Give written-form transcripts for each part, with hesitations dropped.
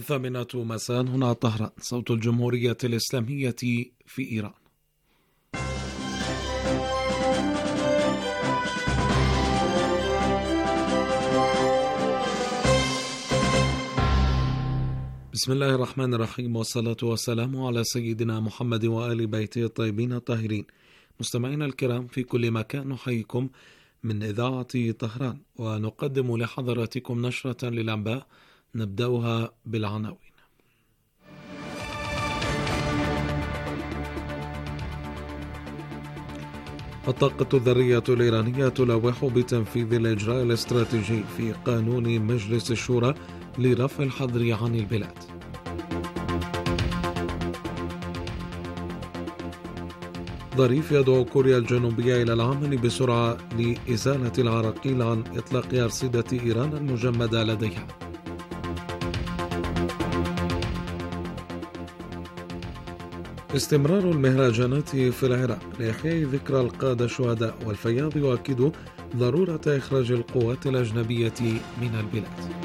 8 مساء هنا طهران، صوت الجمهورية الإسلامية في إيران. بسم الله الرحمن الرحيم، والصلاة والسلام على سيدنا محمد وآل بيته الطيبين الطاهرين. مستمعينا الكرام في كل مكان، نحييكم من إذاعة طهران ونقدم لحضراتكم نشرة للأنباء نبدأها بالعناوين. الطاقة الذرية الإيرانية تلوح بتنفيذ الإجراء الاستراتيجي في قانون مجلس الشورى لرفع الحظر عن البلاد. ظريف يدعو كوريا الجنوبية إلى العمل بسرعة لإزالة العراقيل عن إطلاق أرصدة إيران المجمدة لديها. استمرار المهرجانات في العراق لإحياء ذكرى القادة الشهداء، والفياض يؤكد ضرورة إخراج القوات الأجنبية من البلاد.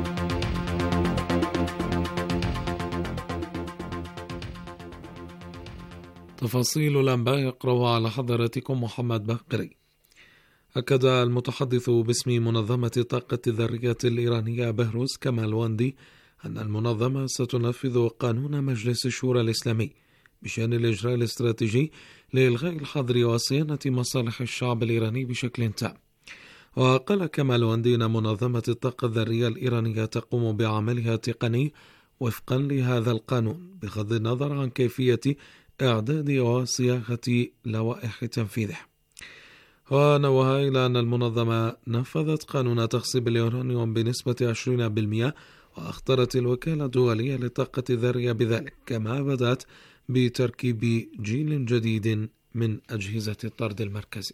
تفاصيل الأنباء يقرأ على حضراتكم محمد باقري. أكد المتحدث باسم منظمة الطاقة الذرية الإيرانية بهروز كمالواندي أن المنظمة ستنفذ قانون مجلس الشورى الإسلامي بشأن الإجراء الاستراتيجي لإلغاء الحظر وصيانة مصالح الشعب الإيراني بشكل تام. وقال كمالواندي أن منظمة الطاقة الذرية الإيرانية تقوم بعملها التقني وفقا لهذا القانون بغض النظر عن كيفية إعداد وصياغة لوائح تنفيذه. ونوه إلى أن المنظمة نفذت قانون تخصيب اليورانيوم بنسبة 20%، وأخطرت الوكالة الدولية للطاقة الذرية بذلك، كما بدأت بتركيب جيل جديد من أجهزة الطرد المركزي.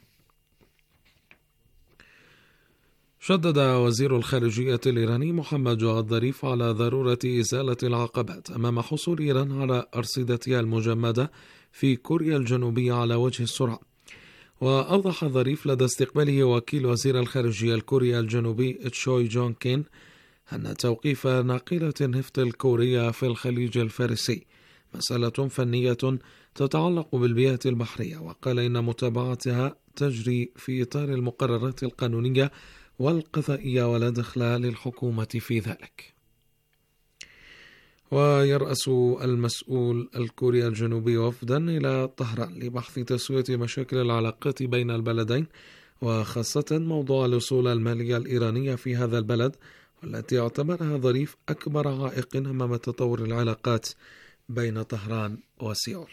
شدد وزير الخارجية الإيراني محمد جواد ظريف على ضرورة إزالة العقبات أمام حصول إيران على أرصدتها المجمدة في كوريا الجنوبية على وجه السرعة. وأوضح ظريف لدى استقباله وكيل وزير الخارجية الكوري الجنوبي تشوي جون كين أن توقيف ناقلة النفط الكورية في الخليج الفارسي مسألة فنية تتعلق بالبيئة البحرية، وقال إن متابعتها تجري في إطار المقررات القانونية والقضائية ولا دخل للحكومة في ذلك. ويرأس المسؤول الكوري الجنوبي وفدا إلى طهران لبحث تسوية مشاكل العلاقات بين البلدين، وخاصة موضوع الأصول المالية الإيرانية في هذا البلد، والتي اعتبرها ظريف أكبر عائق أمام تطور العلاقات بين طهران وسيول.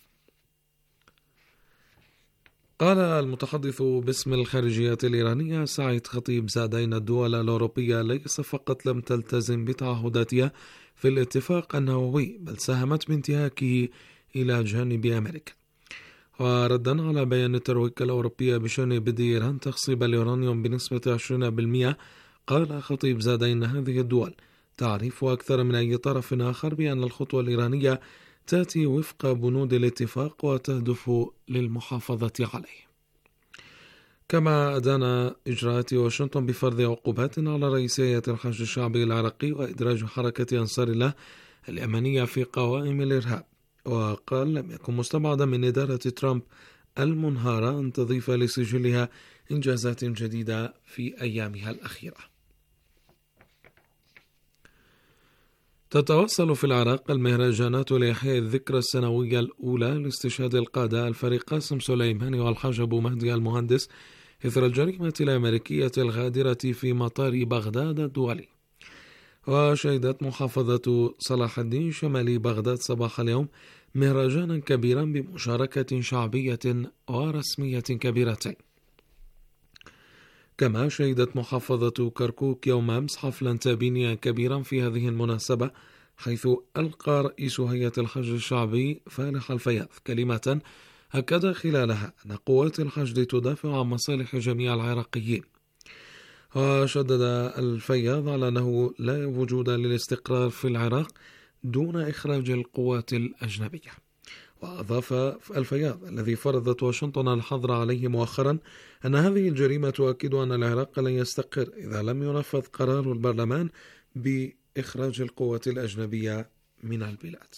قال المتحدث باسم الخارجية الإيرانية سعيد خطيب زاد أن الدول الأوروبية ليس فقط لم تلتزم بتعهداتها في الاتفاق النووي، بل ساهمت بانتهاكه إلى جانب أمريكا. وردا على بيان الترويج الأوروبية بشأن بدء إيران تخصيب اليورانيوم بنسبة 20%، قال خطيب زاد أن هذه الدول تعرف أكثر من أي طرف آخر بأن الخطوة الإيرانية تأتي وفق بنود الاتفاق وتهدف للمحافظة عليه. كما أدان إجراءات واشنطن بفرض عقوبات على رئيس هيئة الحشد الشعبي العراقي وإدراج حركة أنصار الله اليمنية في قوائم الإرهاب. وقال لم يكن مستبعدا من إدارة ترامب المنهارة أن تضيف لسجلها إنجازات جديدة في أيامها الأخيرة. تتواصل في العراق المهرجانات لإحياء الذكرى السنوية الأولى لاستشهاد القادة الفريق قاسم سليماني والحاج أبو مهدي المهندس إثر الجريمة الأمريكية الغادرة في مطار بغداد الدولي. وشهدت محافظة صلاح الدين شمالي بغداد صباح اليوم مهرجانا كبيرا بمشاركة شعبية ورسمية كبيرتين. كما شهدت محافظة كركوك يوم أمس حفلا تابينيا كبيرا في هذه المناسبة، حيث ألقى رئيس هيئة الحشد الشعبي فالح الفياض كلمة أكد خلالها أن قوات الحشد تدافع عن مصالح جميع العراقيين. وشدد الفياض على أنه لا وجود للاستقرار في العراق دون إخراج القوات الأجنبية. وأضاف الفياض الذي فرضت واشنطن الحظر عليه مؤخرا أن هذه الجريمة تؤكد أن العراق لن يستقر إذا لم ينفذ قرار البرلمان إخراج القوات الأجنبية من البلاد.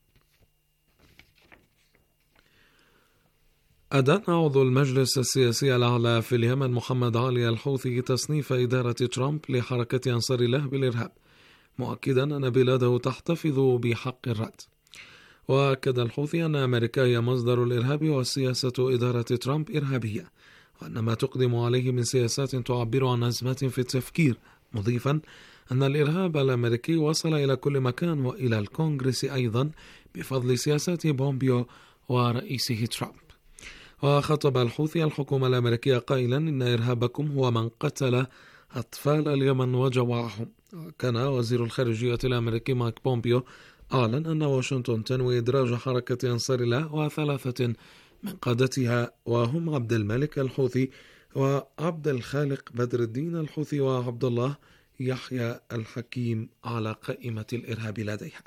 أدان عضو المجلس السياسي الأعلى في اليمن محمد علي الحوثي تصنيف إدارة ترامب لحركة أنصار الله بالإرهاب، مؤكدا أن بلاده تحتفظ بحق الرد. وأكد الحوثي أن أمريكا هي مصدر الإرهاب وسياسة إدارة ترامب إرهابية، وأن ما تقدم عليه من سياسات تعبر عن أزمات في التفكير، مضيفا أن الإرهاب الأمريكي وصل إلى كل مكان وإلى الكونغرس أيضا بفضل سياسات بومبيو ورئيسه ترامب. وخطب الحوثي الحكومة الأمريكية قائلا إن إرهابكم هو من قتل أطفال اليمن وجوعهم. كان وزير الخارجية الأمريكي مايك بومبيو أعلن أن واشنطن تنوي إدراج حركة أنصار الله وثلاثة من قادتها وهم عبد الملك الحوثي وعبد الخالق بدر الدين الحوثي وعبد الله يحيى الحكيم على قائمة الإرهاب لديها.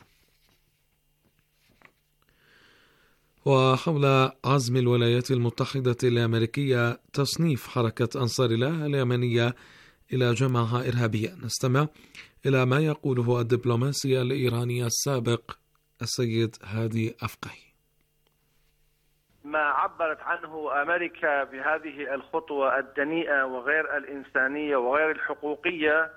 وحول عزم الولايات المتحدة الأمريكية تصنيف حركة أنصار الله اليمنية إلى جماعة إرهابية، نستمع إلى ما يقوله الدبلوماسي الإيراني السابق السيد هادي أفقهي. ما عبرت عنه أمريكا بهذه الخطوة الدنيئة وغير الإنسانية وغير الحقوقية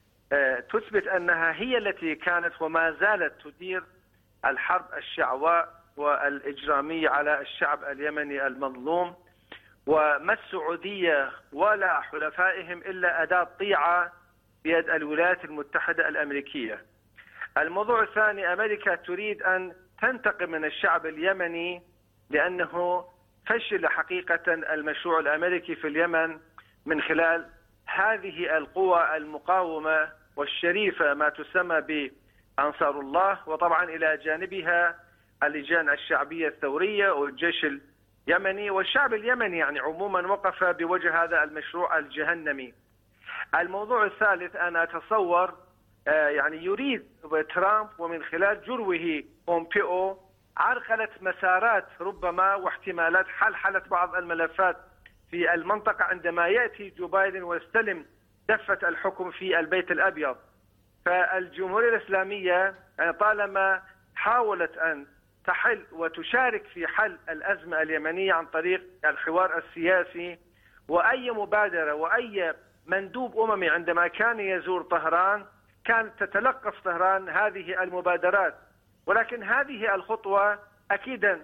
تثبت أنها هي التي كانت وما زالت تدير الحرب الشعواء والإجرامية على الشعب اليمني المظلوم، وما السعودية ولا حلفائهم إلا أداة طيعة بيد الولايات المتحدة الأمريكية. الموضوع الثاني، أمريكا تريد أن تنتقم من الشعب اليمني لأنه فشل حقيقة المشروع الأمريكي في اليمن من خلال هذه القوى المقاومة والشريفة ما تسمى بأنصار الله، وطبعا إلى جانبها اللجان الشعبية الثورية والجيش اليمني، والشعب اليمني يعني عموما وقف بوجه هذا المشروع الجهنمي. الموضوع الثالث، أنا أتصور يعني يريد ترامب ومن خلال جروه بومبيو عرقلة مسارات ربما واحتمالات حلحلة بعض الملفات في المنطقة عندما يأتي جو بايدن ويستلم دفة الحكم في البيت الأبيض. فالجمهورية الإسلامية طالما حاولت أن تحل وتشارك في حل الأزمة اليمنية عن طريق الحوار السياسي، وأي مبادرة وأي مندوب أممي عندما كان يزور طهران كانت تتلقف طهران هذه المبادرات، ولكن هذه الخطوة أكيدا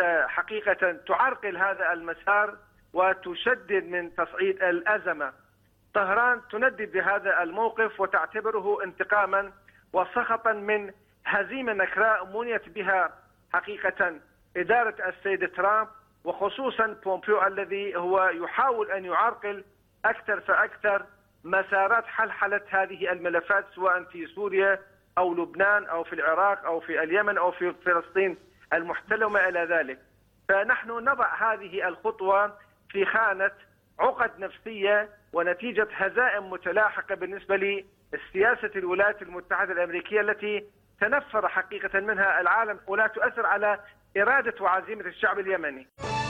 حقيقة تعرقل هذا المسار وتشدد من تصعيد الأزمة. طهران تندد بهذا الموقف وتعتبره انتقاما وسخطا من هزيمة نكراء منيت بها حقيقة إدارة السيد ترامب، وخصوصا بومبيو الذي هو يحاول أن يعرقل أكثر فأكثر مسارات حلحلة هذه الملفات سواء في سوريا أو لبنان أو في العراق أو في اليمن أو في فلسطين المحتلة وما إلى ذلك. فنحن نضع هذه الخطوة في خانة عقد نفسية ونتيجة هزائم متلاحقة بالنسبة لسياسة الولايات المتحدة الأمريكية التي تنفر حقيقة منها العالم ولا تؤثر على إرادة وعزيمة الشعب اليمني.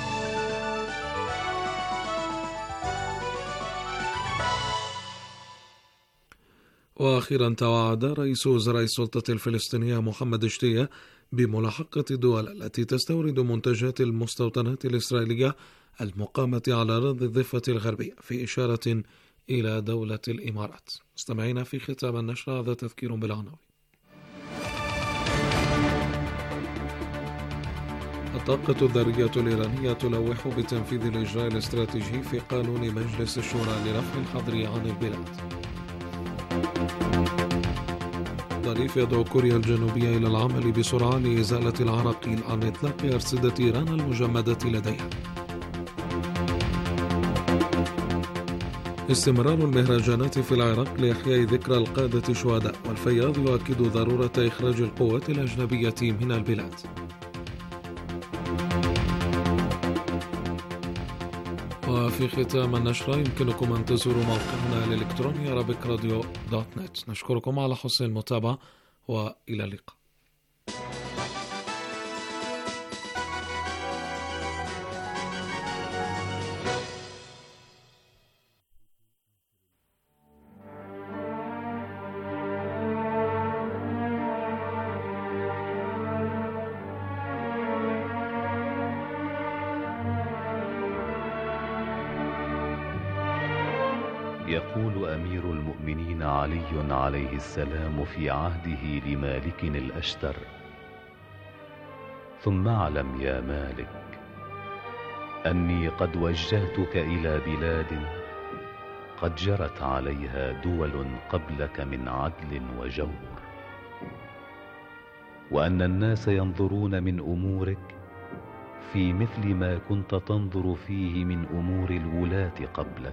وأخيرا توعد رئيس وزراء السلطة الفلسطينية محمد شتية بملاحقة الدول التي تستورد منتجات المستوطنات الإسرائيلية المقامة على أراضي الضفة الغربية، في إشارة إلى دولة الإمارات. مستمعينا، في ختام النشرة هذا تذكير بالعناوين. الطاقة الذرية الإيرانية تلوح بتنفيذ الإجراء الاستراتيجي في قانون مجلس الشورى لرفع الحظر عن البلاد. ظريف يدعو كوريا الجنوبية إلى العمل بسرعة لإزالة العراقيل عن إطلاق أرصدة إيران المجمدة لديها. استمرار المهرجانات في العراق لإحياء ذكرى القادة الشهداء، والفياض يؤكد ضرورة إخراج القوات الأجنبية من البلاد. وفي ختام النشرة يمكنكم أن تزوروا موقعنا الإلكتروني arabikradio.net. نشكركم على حسن المتابعة وإلى اللقاء. يقول أمير المؤمنين علي عليه السلام في عهده لمالك الأشتر: ثم اعلم يا مالك أني قد وجهتك إلى بلاد قد جرت عليها دول قبلك من عدل وجور، وأن الناس ينظرون من أمورك في مثل ما كنت تنظر فيه من أمور الولاة قبلك،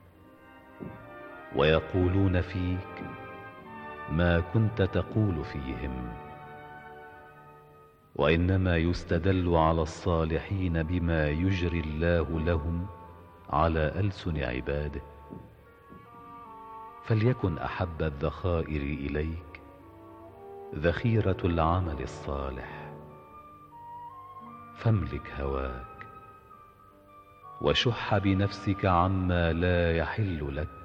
ويقولون فيك ما كنت تقول فيهم، وإنما يستدل على الصالحين بما يجري الله لهم على ألسن عباده. فليكن أحب الذخائر إليك ذخيرة العمل الصالح، فاملك هواك وشح بنفسك عما لا يحل لك،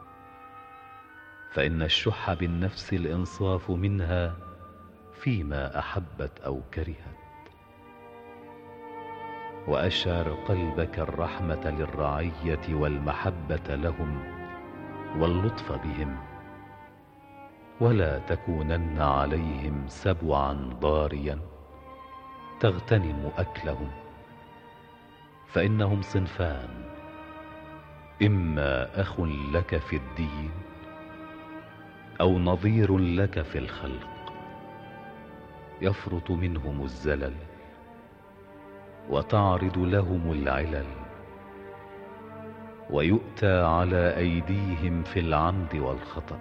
فإن الشح بالنفس الإنصاف منها فيما أحبت أو كرهت. وأشعر قلبك الرحمة للرعية والمحبة لهم واللطف بهم، ولا تكونن عليهم سبعا ضاريا تغتنم أكلهم، فإنهم صنفان: إما أخ لك في الدين أو نظير لك في الخلق، يفرط منهم الزلل وتعرض لهم العلل، ويؤتى على أيديهم في العمد والخطأ،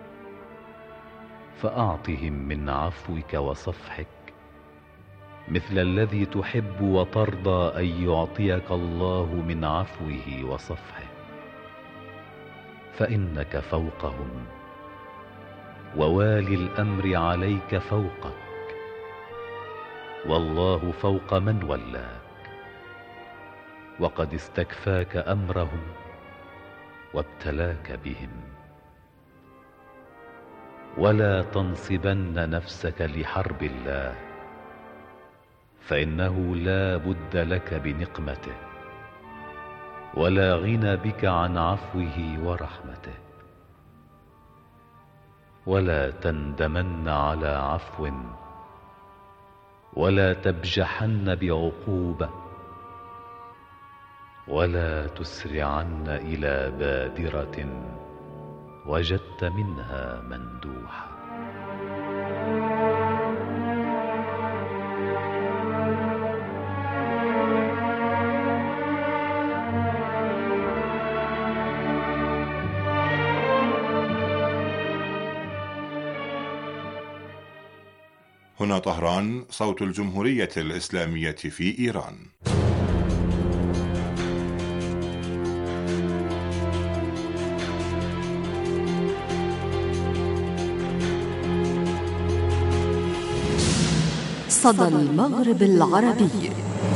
فأعطهم من عفوك وصفحك مثل الذي تحب وترضى أن يعطيك الله من عفوه وصفحه، فإنك فوقهم، ووالي الأمر عليك فوقك، والله فوق من ولاك، وقد استكفاك أمرهم وابتلاك بهم. ولا تنصبن نفسك لحرب الله، فإنه لا بد لك بنقمته، ولا غنى بك عن عفوه ورحمته. ولا تندمن على عفو، ولا تبجحن بعقوبة، ولا تسرعن إلى بادرة وجدت منها مندوحة. هنا طهران، صوت الجمهورية الإسلامية في إيران. صدى المغرب العربي.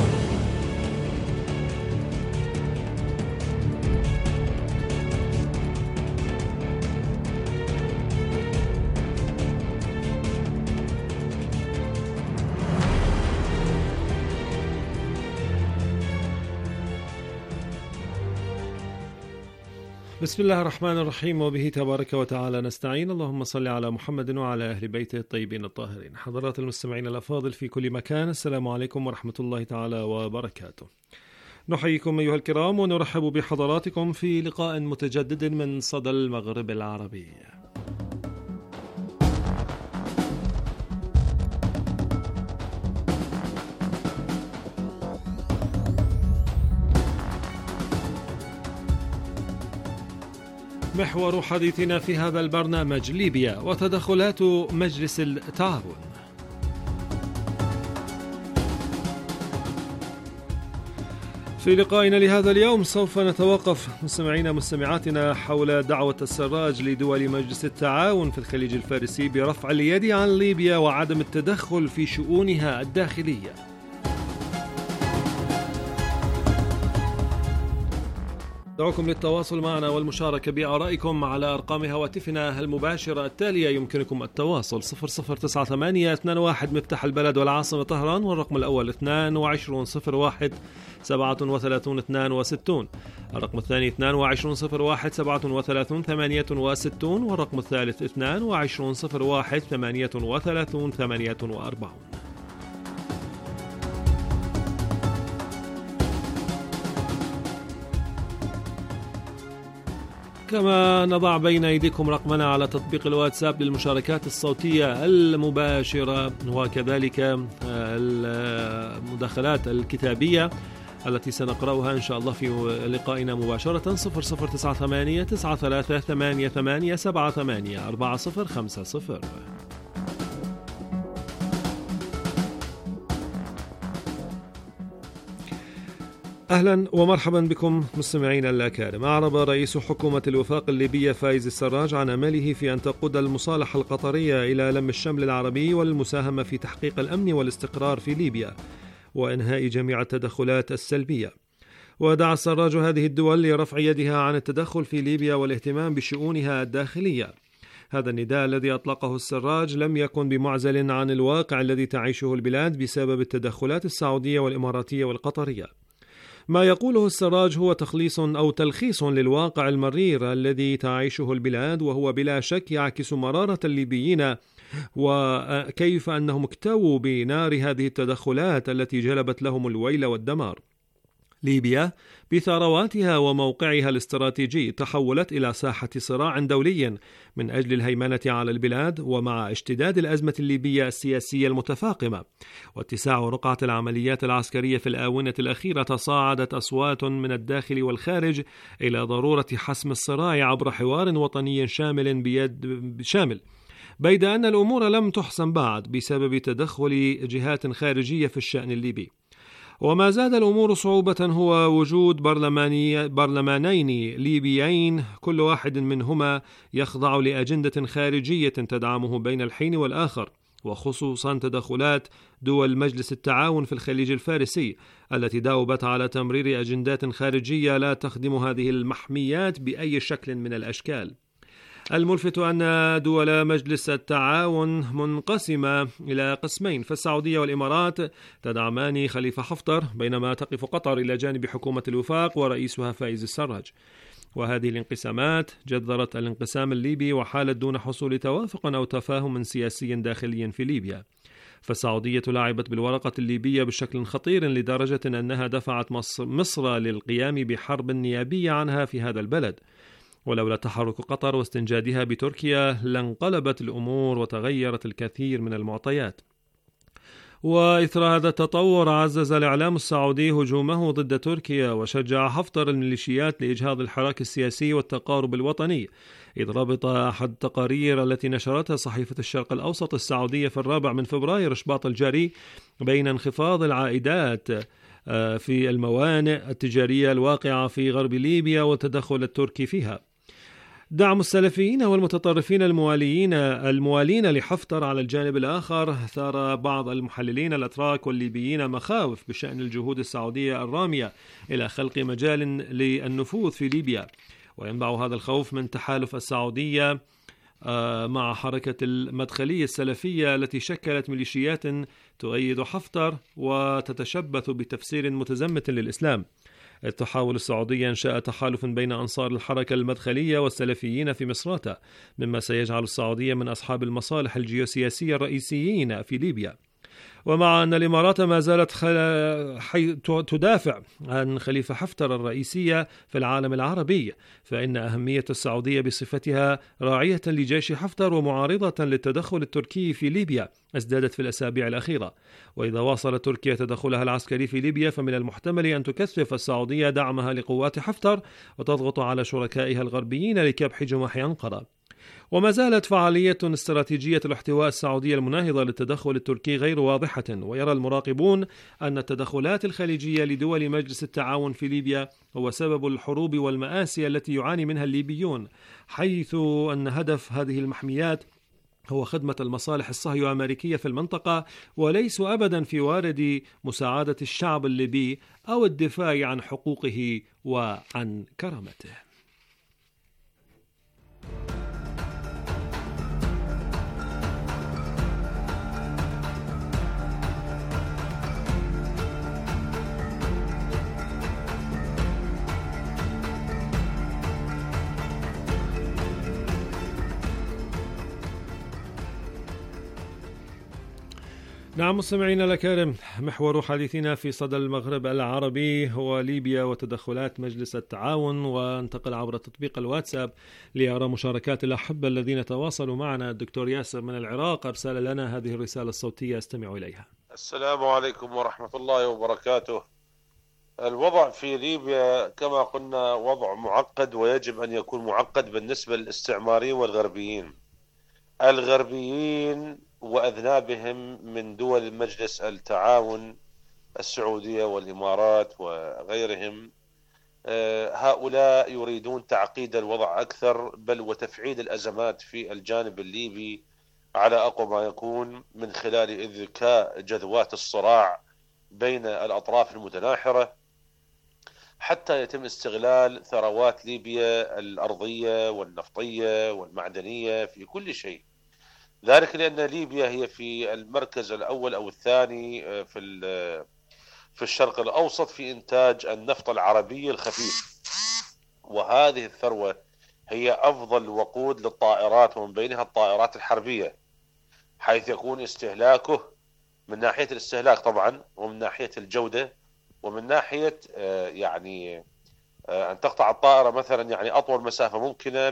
بسم الله الرحمن الرحيم، وبه تبارك وتعالى نستعين. اللهم صل على محمد وعلى أهل بيته الطيبين الطاهرين. حضرات المستمعين الأفاضل في كل مكان، السلام عليكم ورحمة الله تعالى وبركاته. نحييكم أيها الكرام ونرحب بحضراتكم في لقاء متجدد من صدى المغرب العربي. محور حديثنا في هذا البرنامج ليبيا وتدخلات مجلس التعاون. في لقائنا لهذا اليوم سوف نتوقف مستمعينا مستمعاتنا حول دعوة السراج لدول مجلس التعاون في الخليج الفارسي برفع اليد عن ليبيا وعدم التدخل في شؤونها الداخلية. ندعوكم للتواصل معنا والمشاركة بآرائكم على أرقام هواتفنا المباشرة التالية. يمكنكم التواصل 009821 مفتاح البلد والعاصمة طهران، والرقم الأول 2201 37 62، الرقم الثاني 2201 37 68، والرقم الثالث 2201 38 48. كما نضع بين أيديكم رقمنا على تطبيق الواتساب للمشاركات الصوتية المباشرة، وكذلك المداخلات الكتابية التي سنقرأها إن شاء الله في لقائنا مباشرة. 0098 93 88 78 4050. أهلا ومرحبا بكم مستمعين الأكارم. أعرب رئيس حكومة الوفاق الليبية فايز السراج عن أمله في أن تقود المصالحة القطرية إلى لم الشمل العربي والمساهمة في تحقيق الأمن والاستقرار في ليبيا وإنهاء جميع التدخلات السلبية. ودعا السراج هذه الدول لرفع يدها عن التدخل في ليبيا والاهتمام بشؤونها الداخلية. هذا النداء الذي أطلقه السراج لم يكن بمعزل عن الواقع الذي تعيشه البلاد بسبب التدخلات السعودية والإماراتية والقطرية. ما يقوله السراج هو تلخيص للواقع المرير الذي تعيشه البلاد، وهو بلا شك يعكس مرارة الليبيين وكيف أنهم اكتووا بنار هذه التدخلات التي جلبت لهم الويل والدمار. ليبيا بثرواتها وموقعها الاستراتيجي تحولت إلى ساحة صراع دولي من أجل الهيمنة على البلاد، ومع اشتداد الأزمة الليبية السياسية المتفاقمة واتساع رقعة العمليات العسكرية في الآونة الأخيرة تصاعدت أصوات من الداخل والخارج إلى ضرورة حسم الصراع عبر حوار وطني شامل، بيد أن الأمور لم تحسم بعد بسبب تدخل جهات خارجية في الشأن الليبي. وما زاد الأمور صعوبة هو وجود برلمانين ليبيين كل واحد منهما يخضع لأجندة خارجية تدعمه بين الحين والآخر، وخصوصا تدخلات دول مجلس التعاون في الخليج الفارسي التي داوبت على تمرير أجندات خارجية لا تخدم هذه المحميات بأي شكل من الأشكال. الملفت أن دول مجلس التعاون منقسمة إلى قسمين، فالسعودية والإمارات تدعمان خليفة حفتر، بينما تقف قطر إلى جانب حكومة الوفاق ورئيسها فايز السراج. وهذه الانقسامات جذرت الانقسام الليبي وحالت دون حصول توافق أو تفاهم سياسي داخلي في ليبيا. فالسعودية لعبت بالورقة الليبية بشكل خطير لدرجة أنها دفعت مصر للقيام بحرب نيابية عنها في هذا البلد، ولولا تحرك قطر واستنجادها بتركيا لانقلبت الأمور وتغيرت الكثير من المعطيات. وإثر هذا التطور عزز الإعلام السعودي هجومه ضد تركيا وشجع حفتر الميليشيات لإجهاض الحراك السياسي والتقارب الوطني، إذ ربط أحد التقارير التي نشرتها صحيفة الشرق الأوسط السعودية في 4 فبراير شباط الجاري بين انخفاض العائدات في الموانئ التجارية الواقعة في غرب ليبيا والتدخل التركي فيها. دعم السلفيين والمتطرفين الموالين لحفتر على الجانب الآخر ثار بعض المحللين الأتراك والليبيين مخاوف بشأن الجهود السعودية الرامية إلى خلق مجال للنفوذ في ليبيا، وينبع هذا الخوف من تحالف السعودية مع حركة المدخلية السلفية التي شكلت ميليشيات تؤيد حفتر وتتشبث بتفسير متزمت للإسلام. تحاول السعودية إنشاء تحالف بين أنصار الحركة المدخلية والسلفيين في مصراتة، مما سيجعل السعودية من أصحاب المصالح الجيوسياسية الرئيسيين في ليبيا. ومع أن الإمارات ما زالت تدافع عن خليفة حفتر الرئيسية في العالم العربي، فإن أهمية السعودية بصفتها راعية لجيش حفتر ومعارضة للتدخل التركي في ليبيا ازدادت في الأسابيع الأخيرة. وإذا واصلت تركيا تدخلها العسكري في ليبيا فمن المحتمل أن تكثف السعودية دعمها لقوات حفتر وتضغط على شركائها الغربيين لكبح جماح أنقرة. وما زالت فعالية استراتيجية الاحتواء السعودية المناهضة للتدخل التركي غير واضحة، ويرى المراقبون أن التدخلات الخليجية لدول مجلس التعاون في ليبيا هو سبب الحروب والمآسي التي يعاني منها الليبيون، حيث أن هدف هذه المحميات هو خدمة المصالح الصهيو أمريكية في المنطقة، وليسوا أبدا في وارد مساعدة الشعب الليبي أو الدفاع عن حقوقه وعن كرامته. نعم مستمعينا الأكارم، محور حديثنا في صدى المغرب العربي هو ليبيا وتدخلات مجلس التعاون، وانتقل عبر تطبيق الواتساب ليرى مشاركات الأحبة الذين تواصلوا معنا. الدكتور ياسر من العراق أرسل لنا هذه الرسالة الصوتية، استمع إليها. السلام عليكم ورحمة الله وبركاته. الوضع في ليبيا كما قلنا وضع معقد، ويجب أن يكون معقد بالنسبة للاستعماريين والغربيين. الغربيين وأذنابهم من دول مجلس التعاون السعودية والإمارات وغيرهم، هؤلاء يريدون تعقيد الوضع أكثر، بل وتفعيل الأزمات في الجانب الليبي على أقوى ما يكون من خلال إذكاء جذوات الصراع بين الأطراف المتناحرة حتى يتم استغلال ثروات ليبيا الأرضية والنفطية والمعدنية في كل شيء. ذلك لأن ليبيا هي في المركز الأول أو الثاني في الشرق الأوسط في إنتاج النفط العربي الخفيف، وهذه الثروة هي أفضل وقود للطائرات، ومن بينها الطائرات الحربية، حيث يكون استهلاكه من ناحية الاستهلاك طبعا، ومن ناحية الجودة، ومن ناحية يعني أن تقطع الطائرة مثلا يعني أطول مسافة ممكنة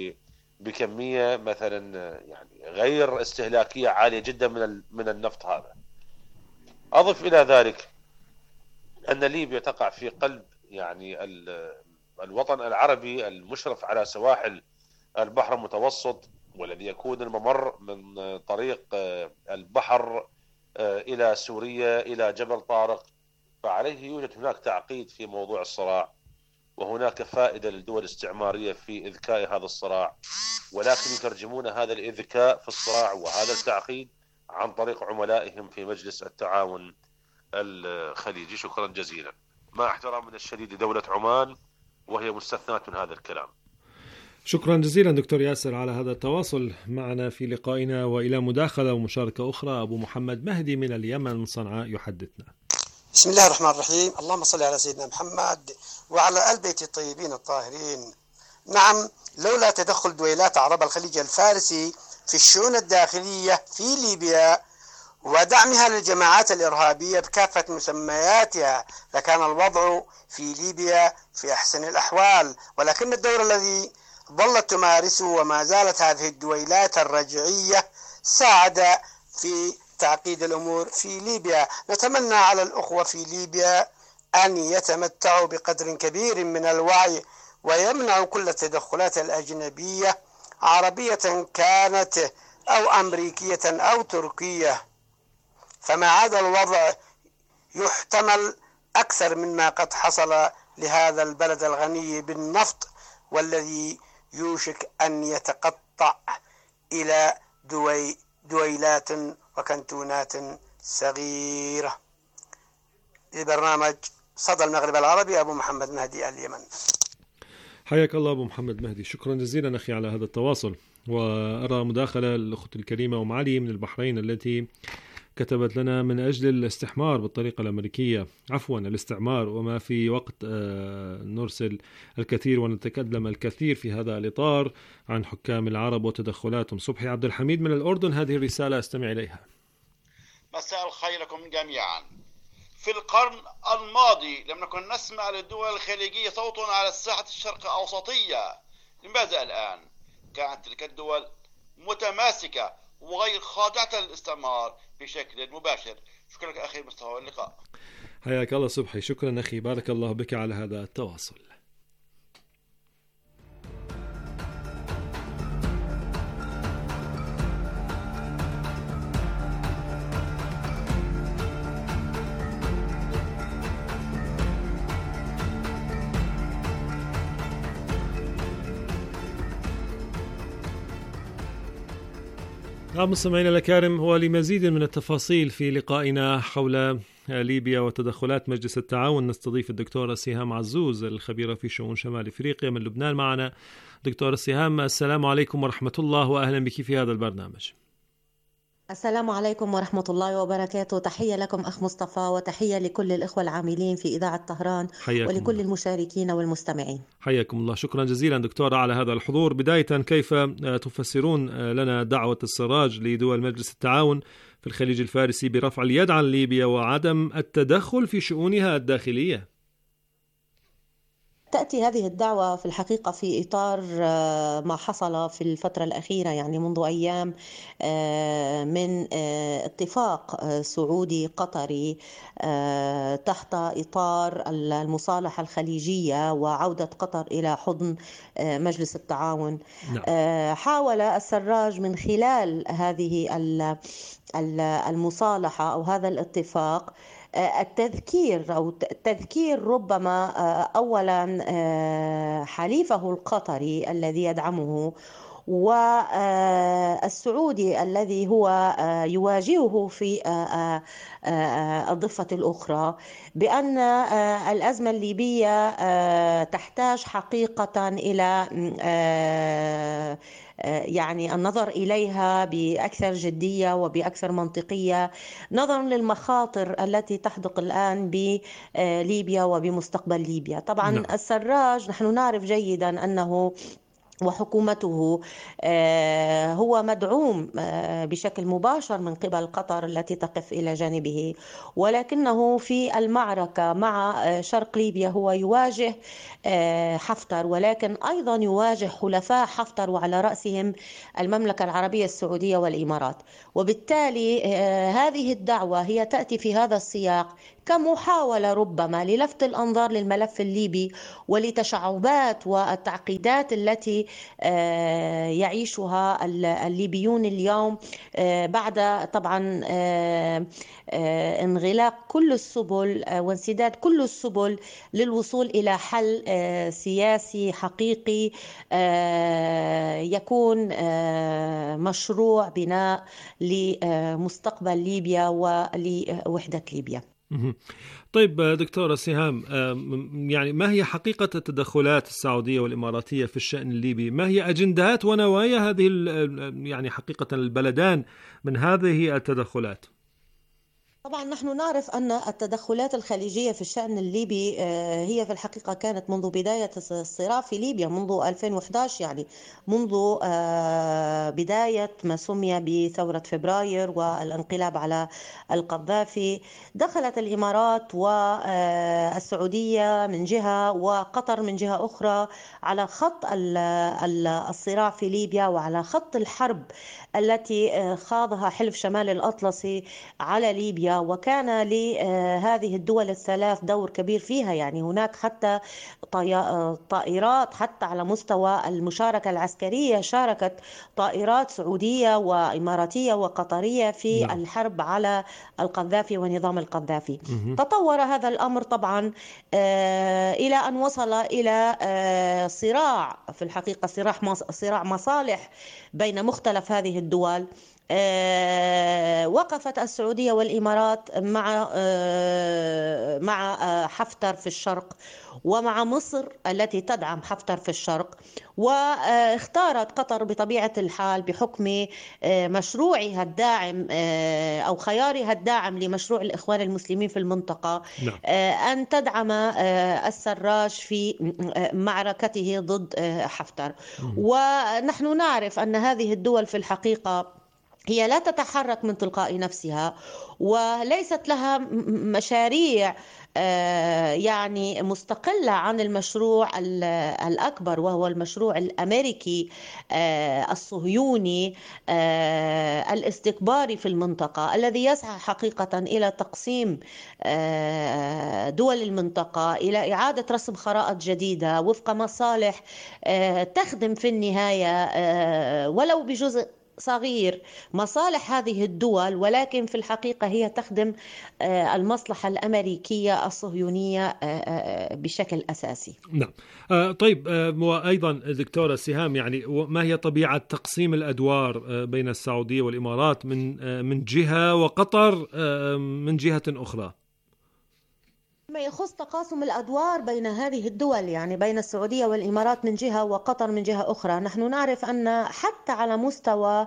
بكمية مثلا يعني غير استهلاكية عالية جدا من النفط هذا. أضف إلى ذلك أن ليبيا تقع في قلب يعني الوطن العربي المشرف على سواحل البحر المتوسط، والذي يكون الممر من طريق البحر إلى سوريا إلى جبل طارق، فعليه يوجد هناك تعقيد في موضوع الصراع، وهناك فائدة للدول الاستعمارية في إذكاء هذا الصراع، ولكن يترجمون هذا الإذكاء في الصراع وهذا التعقيد عن طريق عملائهم في مجلس التعاون الخليجي. شكرا جزيلا، مع احترامنا الشديد لدولة عمان وهي مستثناة من هذا الكلام. شكرا جزيلا دكتور ياسر على هذا التواصل معنا في لقائنا. وإلى مداخلة ومشاركة أخرى، أبو محمد مهدي من اليمن صنعاء يحدثنا. بسم الله الرحمن الرحيم. اللهم صل على سيدنا محمد وعلى آل بيت الطيبين الطاهرين. نعم، لولا تدخل دويلات عرب الخليج الفارسي في الشؤون الداخلية في ليبيا ودعمها للجماعات الإرهابية بكافة مسمياتها لكان الوضع في ليبيا في أحسن الأحوال، ولكن الدور الذي ظلت تمارسه وما زالت هذه الدويلات الرجعية ساعد في تعقيد الأمور في ليبيا. نتمنى على الأخوة في ليبيا أن يتمتعوا بقدر كبير من الوعي ويمنعوا كل التدخلات الأجنبية عربية كانت أو أمريكية أو تركية، فما عاد الوضع يحتمل أكثر مما قد حصل لهذا البلد الغني بالنفط والذي يوشك أن يتقطع إلى دويلات وكنتونات صغيرة. لبرنامج صدى المغرب العربي، أبو محمد مهدي اليمن. حياك الله أبو محمد مهدي، شكرا جزيلا أخي على هذا التواصل. وأرى مداخلة الأخت الكريمة أم علي من البحرين التي كتبت لنا: من أجل الاستحمار بالطريقة الأمريكية، عفوا الاستعمار، وما في وقت نرسل الكثير ونتكلم الكثير في هذا الإطار عن حكام العرب وتدخلاتهم. صبحي عبد الحميد من الأردن، هذه الرسالة استمع إليها. مساء الخير لكم جميعا. في القرن الماضي لم نكن نسمع للدول الخليجية صوت على الساحة الشرق أوسطية. لماذا الآن؟ كانت تلك الدول متماسكة وغير خاضعة للاستعمار بشكل مباشر. شكرا لك أخي مصطفى، واللقاء. حياك الله صبحي، شكرا أخي، بارك الله بك على هذا التواصل. مستمعينا الأكارم، ولمزيد من التفاصيل في لقائنا حول ليبيا وتدخلات مجلس التعاون نستضيف الدكتورة سهام عزوز الخبيرة في شؤون شمال إفريقيا من لبنان. معنا دكتورة سهام، السلام عليكم ورحمة الله وأهلا بك في هذا البرنامج. السلام عليكم ورحمة الله وبركاته. تحية لكم أخ مصطفى، وتحية لكل الإخوة العاملين في إذاعة طهران ولكل المشاركين والمستمعين. حياكم الله. شكرا جزيلا دكتورة على هذا الحضور. بداية، كيف تفسرون لنا دعوة السراج لدول مجلس التعاون في الخليج الفارسي برفع اليد عن ليبيا وعدم التدخل في شؤونها الداخلية؟ تأتي هذه الدعوة في الحقيقة في إطار ما حصل في الفترة الأخيرة، يعني منذ أيام، من اتفاق سعودي قطري تحت إطار المصالحة الخليجية وعودة قطر إلى حضن مجلس التعاون. حاول السراج من خلال هذه المصالحة أو هذا الاتفاق التذكير ربما أولا حليفه القطري الذي يدعمه والسعودي الذي هو يواجهه في الضفة الأخرى، بأن الأزمة الليبية تحتاج حقيقة إلى يعني النظر إليها بأكثر جدية وبأكثر منطقية، نظرا للمخاطر التي تحدق الآن بليبيا وبمستقبل ليبيا. طبعا السراج نحن نعرف جيدا أنه وحكومته هو مدعوم بشكل مباشر من قبل قطر التي تقف إلى جانبه، ولكنه في المعركة مع شرق ليبيا هو يواجه حفتر، ولكن أيضا يواجه حلفاء حفتر وعلى رأسهم المملكة العربية السعودية والإمارات. وبالتالي هذه الدعوة هي تأتي في هذا السياق كمحاولة ربما للفت الأنظار للملف الليبي ولتشعبات والتعقيدات التي يعيشها الليبيون اليوم بعد طبعا انغلاق كل السبل وانسداد كل السبل للوصول إلى حل سياسي حقيقي يكون مشروع بناء لمستقبل ليبيا ولوحدة ليبيا. طيب دكتورة سهام، يعني ما هي حقيقة التدخلات السعودية والإماراتية في الشأن الليبي؟ ما هي أجندات ونوايا هذه يعني حقيقة البلدان من هذه التدخلات؟ طبعا نحن نعرف أن التدخلات الخليجية في الشأن الليبي هي في الحقيقة كانت منذ بداية الصراع في ليبيا منذ 2011، يعني منذ بداية ما سمي بثورة فبراير والانقلاب على القذافي. دخلت الإمارات والسعودية من جهة وقطر من جهة أخرى على خط الصراع في ليبيا وعلى خط الحرب التي خاضها حلف شمال الأطلسي على ليبيا، وكان لهذه الدول الثلاث دور كبير فيها. يعني هناك حتى طائرات حتى على مستوى المشاركة العسكرية، شاركت طائرات سعودية وإماراتية وقطرية في الحرب على القذافي ونظام القذافي. تطور هذا الأمر طبعا إلى أن وصل إلى صراع، في الحقيقة صراع مصالح بين مختلف هذه الدول. وقفت السعودية والإمارات مع حفتر في الشرق ومع مصر التي تدعم حفتر في الشرق، واختارت قطر بطبيعة الحال بحكم مشروعها الداعم أو خيارها الداعم لمشروع الإخوان المسلمين في المنطقة أن تدعم السراج في معركته ضد حفتر. ونحن نعرف أن هذه الدول في الحقيقة هي لا تتحرك من تلقاء نفسها وليست لها مشاريع يعني مستقلة عن المشروع الأكبر، وهو المشروع الأمريكي الصهيوني الاستكباري في المنطقة، الذي يسعى حقيقة إلى تقسيم دول المنطقة، إلى إعادة رسم خرائط جديدة وفق مصالح تخدم في النهاية ولو بجزء صغير مصالح هذه الدول، ولكن في الحقيقة هي تخدم المصلحة الأمريكية الصهيونية بشكل أساسي. نعم. طيب، وأيضا دكتورة سهام، يعني ما هي طبيعة تقسيم الأدوار بين السعودية والإمارات من جهة وقطر من جهة أخرى؟ ما يخص تقاسم الأدوار بين هذه الدول، يعني بين السعودية والإمارات من جهة وقطر من جهة أخرى، نحن نعرف أن حتى على مستوى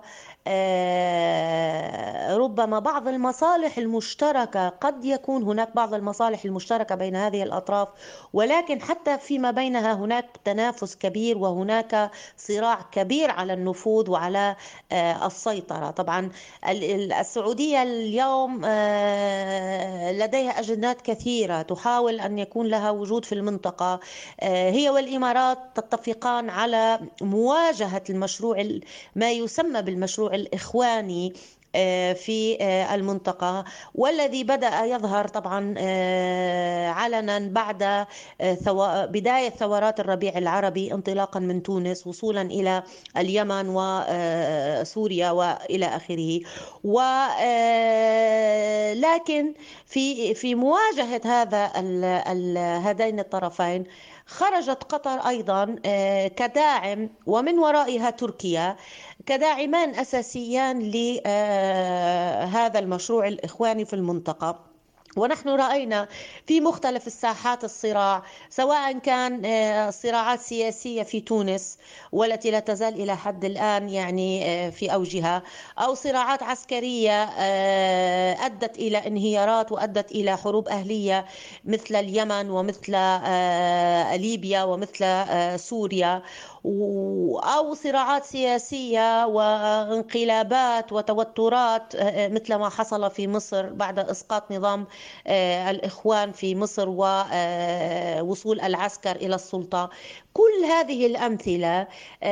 ربما بعض المصالح المشتركة، قد يكون هناك بعض المصالح المشتركة بين هذه الأطراف، ولكن حتى فيما بينها هناك تنافس كبير وهناك صراع كبير على النفوذ وعلى السيطرة. طبعا السعودية اليوم لديها أجندات كثيرة تحاول أن يكون لها وجود في المنطقة. هي والإمارات تتفقان على مواجهة المشروع ما يسمى بالمشروع الإخواني في المنطقة، والذي بدأ يظهر طبعا علنا بعد بداية ثورات الربيع العربي، انطلاقا من تونس وصولا إلى اليمن وسوريا وإلى آخره. ولكن في مواجهة هذين الطرفين خرجت قطر أيضا كداعم، ومن ورائها تركيا كداعمان أساسيان لهذا المشروع الإخواني في المنطقة. ونحن رأينا في مختلف الساحات الصراع، سواء كان صراعات سياسية في تونس والتي لا تزال إلى حد الآن يعني في أوجها، أو صراعات عسكرية أدت إلى انهيارات وأدت إلى حروب أهلية مثل اليمن ومثل ليبيا ومثل سوريا، أو صراعات سياسية وانقلابات وتوترات مثل ما حصل في مصر بعد إسقاط نظام الإخوان في مصر ووصول العسكر إلى السلطة. كل هذه الأمثلة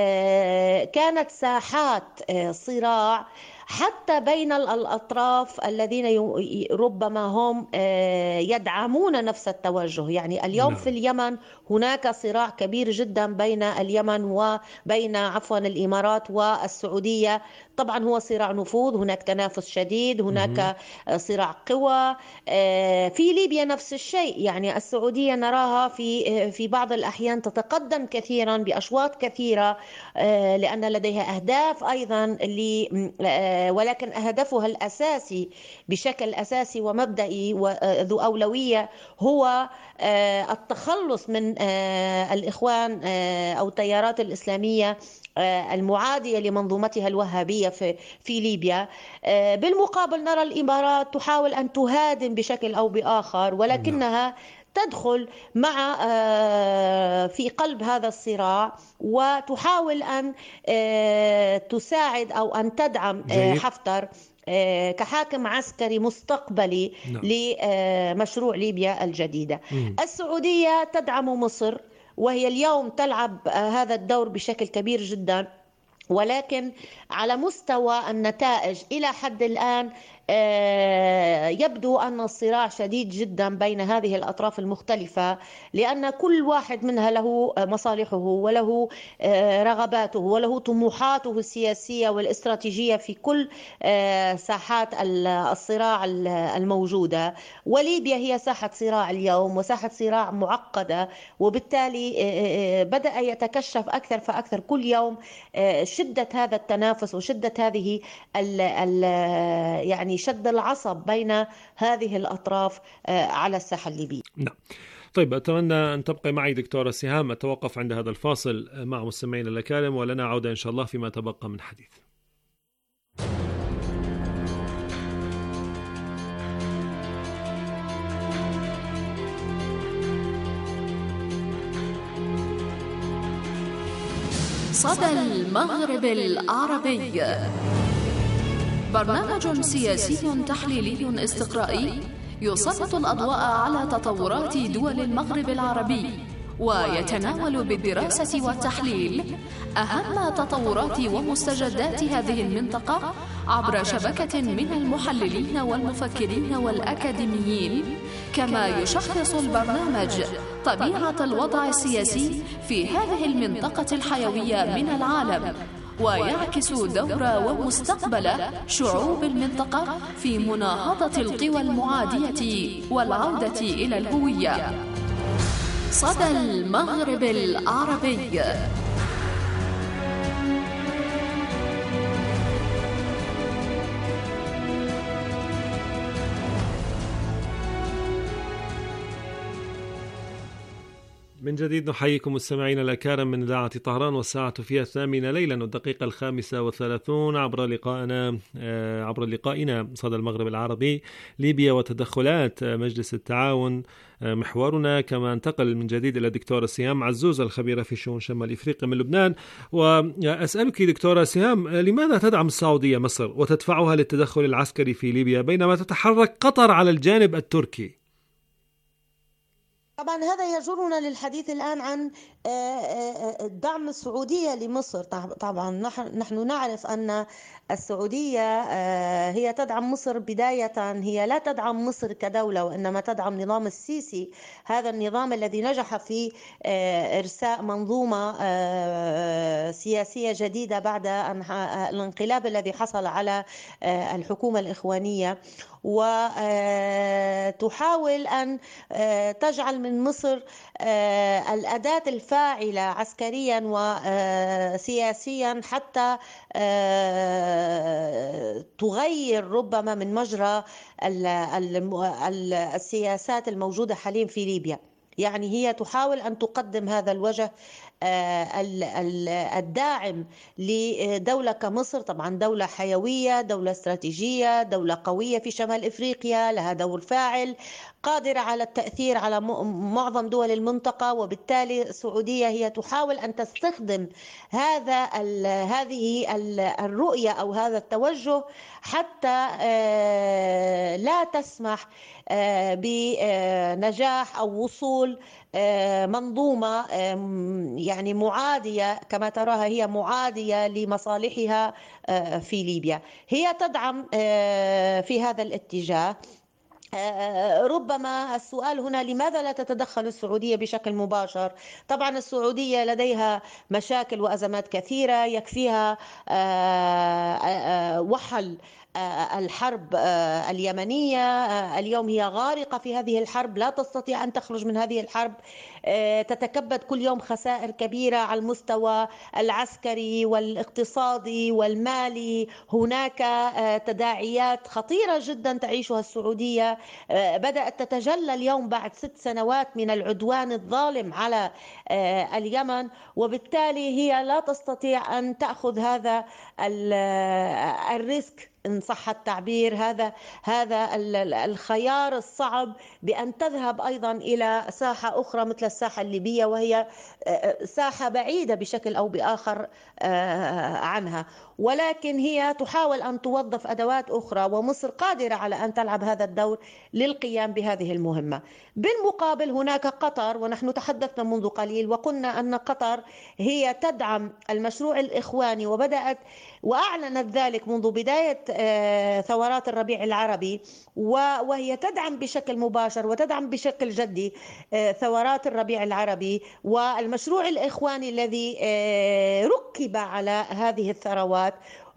كانت ساحات صراع حتى بين الأطراف الذين ربما هم يدعمون نفس التوجه. يعني اليوم في اليمن هناك صراع كبير جدا بين اليمن وبين الإمارات والسعودية. طبعا هو صراع نفوذ، هناك تنافس شديد، هناك صراع قوى. في ليبيا نفس الشيء، يعني السعودية نراها في بعض الأحيان تتقدم كثيرا بأشواط كثيرة لأن لديها أهداف أيضا ولكن هدفها الأساسي بشكل أساسي ومبدئي وذو أولوية هو التخلص من الإخوان أو التيارات الإسلامية المعادية لمنظومتها الوهابية في ليبيا. بالمقابل نرى الإمارات تحاول أن تهادن بشكل أو بآخر، ولكنها تدخل مع في قلب هذا الصراع وتحاول أن تساعد أو أن تدعم حفتر كحاكم عسكري مستقبلي لمشروع ليبيا الجديدة. السعودية تدعم مصر، وهي اليوم تلعب هذا الدور بشكل كبير جدا، ولكن على مستوى النتائج إلى حد الآن يبدو أن الصراع شديد جدا بين هذه الأطراف المختلفة، لأن كل واحد منها له مصالحه وله رغباته وله طموحاته السياسية والاستراتيجية في كل ساحات الصراع الموجودة. وليبيا هي ساحة صراع اليوم وساحة صراع معقدة، وبالتالي بدأ يتكشف أكثر فأكثر كل يوم شدة هذا التنافس وشدة هذه يعني شد العصب بين هذه الأطراف على الساحة الليبية. نعم. طيب، أتمنى أن تبقى معي دكتورة سهام. أتوقف عند هذا الفاصل مع مستمعينا الأكارم، ولنا عودة إن شاء الله فيما تبقى من حديث. صدى المغرب العربي، برنامج سياسي تحليلي استقرائي يسلط الأضواء على تطورات دول المغرب العربي، ويتناول بالدراسة والتحليل أهم تطورات ومستجدات هذه المنطقة عبر شبكة من المحللين والمفكرين والأكاديميين. كما يشخص البرنامج طبيعة الوضع السياسي في هذه المنطقة الحيوية من العالم، ويعكس دور ومستقبل شعوب المنطقة في مناهضة القوى المعادية والعودة إلى الهوية. صدى المغرب العربي. من جديد نحييكم مستمعينا الأكارم من إذاعة طهران، والساعة فيها 8 ليلا والدقيقة 35 عبر لقائنا صدى المغرب العربي. ليبيا وتدخلات مجلس التعاون محورنا، كما انتقل من جديد إلى دكتورة سهام عزوز الخبيرة في شؤون شمال إفريقيا من لبنان. وأسألك دكتورة سهام، لماذا تدعم السعودية مصر وتدفعها للتدخل العسكري في ليبيا بينما تتحرك قطر على الجانب التركي؟ طبعا هذا يجرنا للحديث الآن عن الدعم السعودية لمصر. طبعا نحن نعرف أن السعودية هي تدعم مصر بداية، هي لا تدعم مصر كدولة وإنما تدعم نظام السيسي، هذا النظام الذي نجح في إرساء منظومة سياسية جديدة بعد الانقلاب الذي حصل على الحكومة الإخوانية، وتحاول أن تجعل من مصر الأداة الفاعلة عسكريا وسياسيا حتى تغير ربما من مجرى السياسات الموجودة حاليا في ليبيا. يعني هي تحاول أن تقدم هذا الوجه الداعم لدولة كمصر، طبعا دولة حيوية، دولة استراتيجية، دولة قوية في شمال إفريقيا، لها دور فاعل، قادرة على التأثير على معظم دول المنطقة. وبالتالي السعودية هي تحاول أن تستخدم هذه الرؤية أو هذا التوجه حتى لا تسمح بنجاح أو وصول منظومة يعني معادية، كما تراها هي معادية لمصالحها في ليبيا. هي تدعم في هذا الاتجاه. ربما السؤال هنا لماذا لا تتدخل السعودية بشكل مباشر؟ طبعا السعودية لديها مشاكل وأزمات كثيرة، يكفيها وحل الحرب اليمنية. اليوم هي غارقة في هذه الحرب، لا تستطيع أن تخرج من هذه الحرب، تتكبد كل يوم خسائر كبيرة على المستوى العسكري والاقتصادي والمالي. هناك تداعيات خطيرة جدا تعيشها السعودية، بدأت تتجلى اليوم بعد 6 سنوات من العدوان الظالم على اليمن، وبالتالي هي لا تستطيع أن تأخذ هذا الريسك إن صح التعبير، هذا الخيار الصعب بأن تذهب أيضا إلى ساحة أخرى مثل الساحة الليبية، وهي ساحة بعيدة بشكل أو بآخر عنها. ولكن هي تحاول أن توظف أدوات أخرى، ومصر قادرة على أن تلعب هذا الدور للقيام بهذه المهمة. بالمقابل هناك قطر، ونحن تحدثنا منذ قليل وقلنا أن قطر هي تدعم المشروع الإخواني، وبدأت وأعلنت ذلك منذ بداية ثورات الربيع العربي، وهي تدعم بشكل مباشر وتدعم بشكل جدي ثورات الربيع العربي والمشروع الإخواني الذي ركب على هذه الثورات،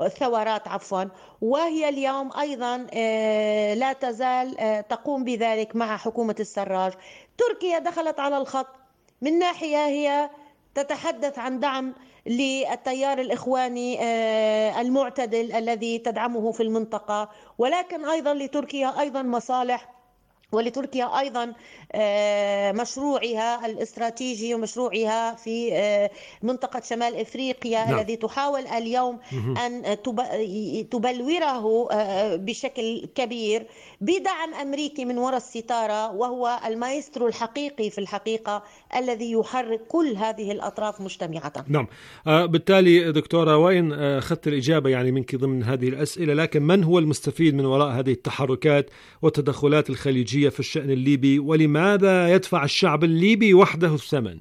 وهي اليوم أيضا لا تزال تقوم بذلك مع حكومة السراج. تركيا دخلت على الخط، من ناحية هي تتحدث عن دعم للتيار الإخواني المعتدل الذي تدعمه في المنطقة، ولكن أيضا لتركيا أيضا مصالح، ولتركيا أيضا مشروعها الاستراتيجي ومشروعها في منطقة شمال إفريقيا الذي تحاول اليوم أن تبلوره بشكل كبير بدعم أمريكي من وراء الستارة، وهو المايسترو الحقيقي في الحقيقة الذي يحرك كل هذه الأطراف مجتمعة. نعم. بالتالي دكتورة، وين أخذت الإجابة يعني منك ضمن هذه الأسئلة، لكن من هو المستفيد من وراء هذه التحركات والتدخلات الخليجية في الشأن الليبي، ولماذا يدفع الشعب الليبي وحده الثمن؟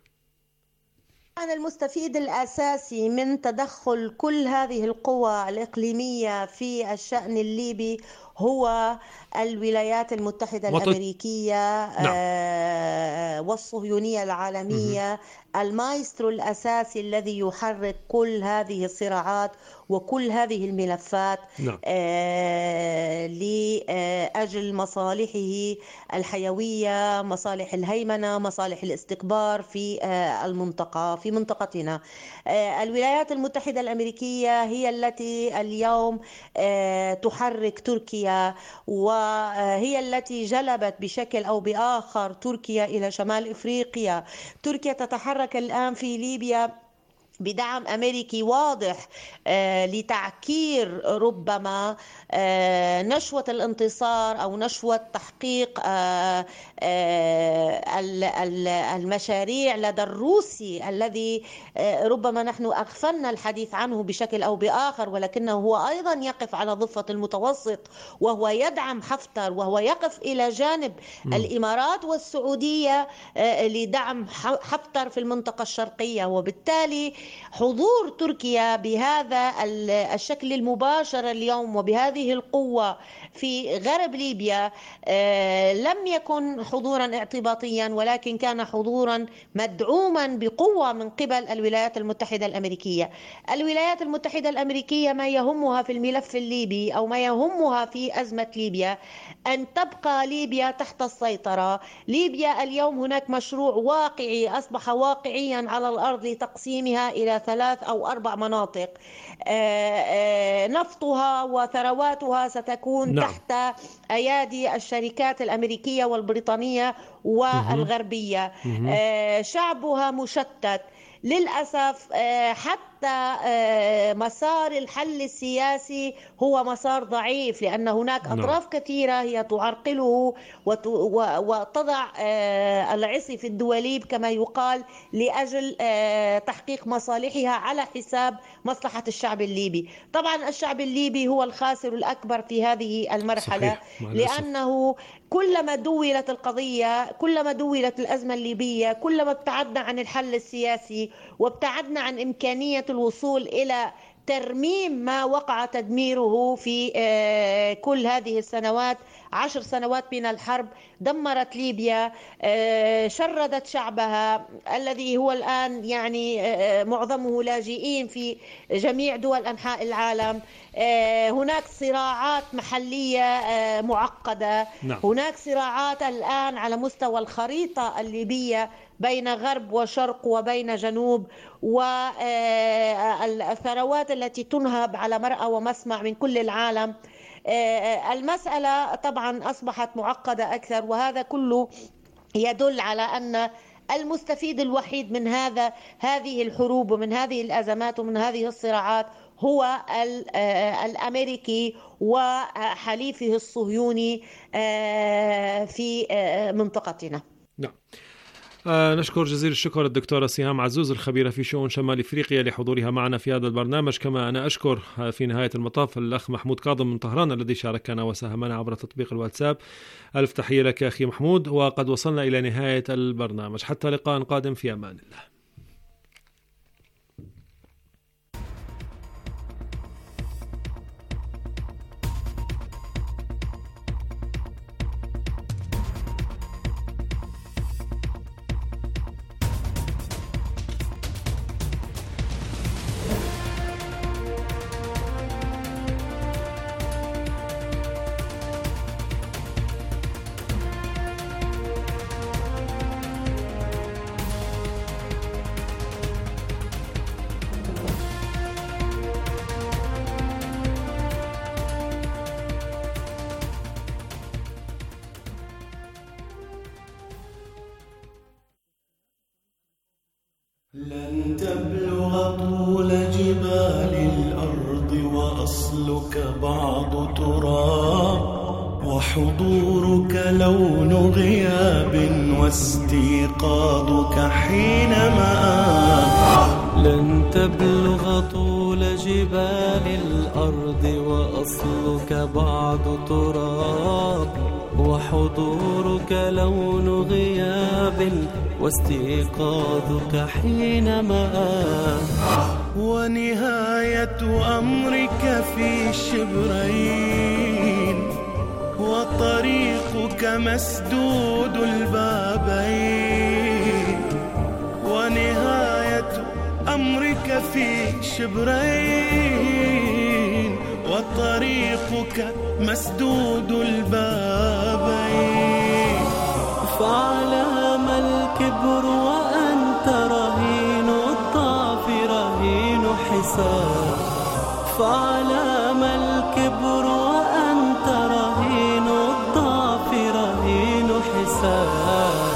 المستفيد الأساسي من تدخل كل هذه القوى الإقليمية في الشأن الليبي هو الولايات المتحدة الأمريكية، والصهيونية العالمية المايسترو الأساسي الذي يحرك كل هذه الصراعات وكل هذه الملفات لأجل مصالحه الحيوية، مصالح الهيمنة، مصالح الاستكبار في المنطقة، في منطقتنا. الولايات المتحدة الأمريكية هي التي اليوم تحرك تركيا، وهي التي جلبت بشكل أو بآخر تركيا إلى شمال إفريقيا. تركيا تتحرك الآن في ليبيا بدعم أمريكي واضح لتعكير ربما نشوة الانتصار أو نشوة تحقيق المشاريع لدى الروسي الذي ربما نحن أغفلنا الحديث عنه بشكل أو بآخر، ولكنه هو أيضا يقف على ضفة المتوسط، وهو يدعم حفتر، وهو يقف إلى جانب الإمارات والسعودية لدعم حفتر في المنطقة الشرقية. وبالتالي حضور تركيا بهذا الشكل المباشر اليوم وبهذه القوة في غرب ليبيا لم يكن حضورا اعتباطيا، ولكن كان حضورا مدعوما بقوة من قبل الولايات المتحدة الأمريكية. الولايات المتحدة الأمريكية ما يهمها في الملف الليبي أو ما يهمها في أزمة ليبيا أن تبقى ليبيا تحت السيطرة. ليبيا اليوم هناك مشروع واقعي أصبح واقعيا على الأرض لتقسيمها إلى 3 أو 4 مناطق. نفطها وثرواتها ستكون تحت أيادي الشركات الأمريكية والبريطانية والغربية. شعبها مشتت للأسف. حتى مسار الحل السياسي هو مسار ضعيف، لأن هناك أطراف كثيرة هي تعرقله وتضع العصي في الدواليب كما يقال لأجل تحقيق مصالحها على حساب مصلحة الشعب الليبي. طبعا الشعب الليبي هو الخاسر الأكبر في هذه المرحلة، لأنه كلما دولت القضية، كلما دولت الأزمة الليبية، كلما ابتعدنا عن الحل السياسي وابتعدنا عن إمكانية الوصول إلى ترميم ما وقع تدميره في كل هذه السنوات. 10 سنوات من الحرب دمرت ليبيا، شردت شعبها الذي هو الآن يعني معظمه لاجئين في جميع دول أنحاء العالم. هناك صراعات محلية معقدة. هناك صراعات الآن على مستوى الخريطة الليبية بين غرب وشرق وبين جنوب، والثروات التي تنهب على مرأى ومسمع من كل العالم. المسألة طبعا أصبحت معقدة أكثر، وهذا كله يدل على أن المستفيد الوحيد من هذه الحروب ومن هذه الأزمات ومن هذه الصراعات هو الأمريكي وحليفه الصهيوني في منطقتنا. نعم. نشكر جزيل الشكر الدكتورة سهام عزوز الخبيرة في شؤون شمال إفريقيا لحضورها معنا في هذا البرنامج. كما أنا أشكر في نهاية المطاف الأخ محمود كاظم من طهران الذي شاركنا وساهمنا عبر تطبيق الواتساب. ألف تحية لك أخي محمود، وقد وصلنا إلى نهاية البرنامج. حتى لقاء قادم، في أمان الله. لن تبلغ طول جبال الأرض وأصلك بعض تراب، وحضورك لون غياب واستيقاظك حينما لن تبلغ طول جبال الأرض وأصلك بعض تراب، وحضورك لون غياب واستيقاظك حينما ونهاية أمرك في شبرين، وطريقك مسدود البابين. في شبرين وطريقك مسدود البابين. فعلى ما الكبر وأنت رهين الضعف رهين حساب. فعلى ما الكبر وأنت رهين الضعف رهين حساب.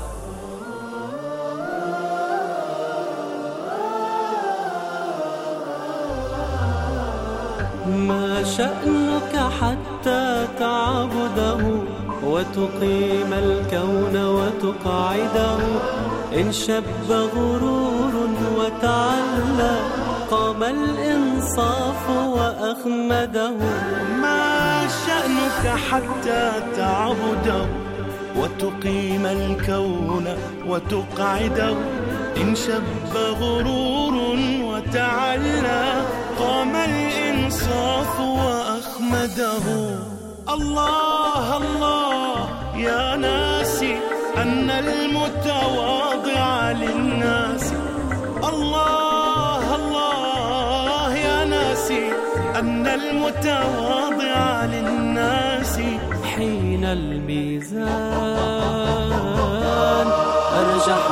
ما شأنك حتى تعبده وتقيم الكون وتقعده؟ إن شب غرور وتعلى قام الإنصاف وأخمده. ما شأنك حتى تعبده وتقيم الكون وتقعده؟ إن شب غرور وتعلى قام الإنصاف وأخمده. الله الله يا ناسي أن المتواضع للناس. الله الله يا ناسي أن المتواضع للناس. حين الميزان أرجح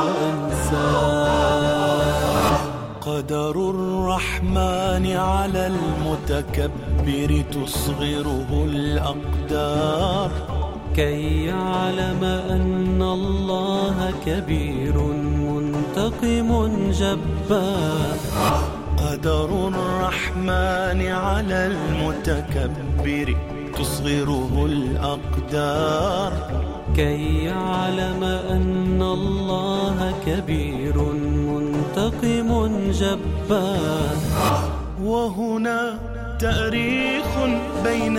إنسان. قدر الرحمن على المتكبر تصغره الأقدار كي يعلم أن الله كبير منتقم جبار. قدر الرحمن على المتكبر تصغره الأقدار كي يعلم أن الله كبير منتقم جبار. وهنا تأريخ بين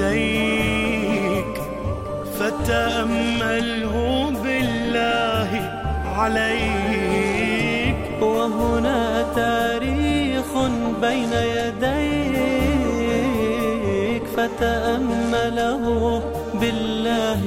يديك فتأمله بالله عليك. وهنا تاريخ بين يديك فتأمله بالله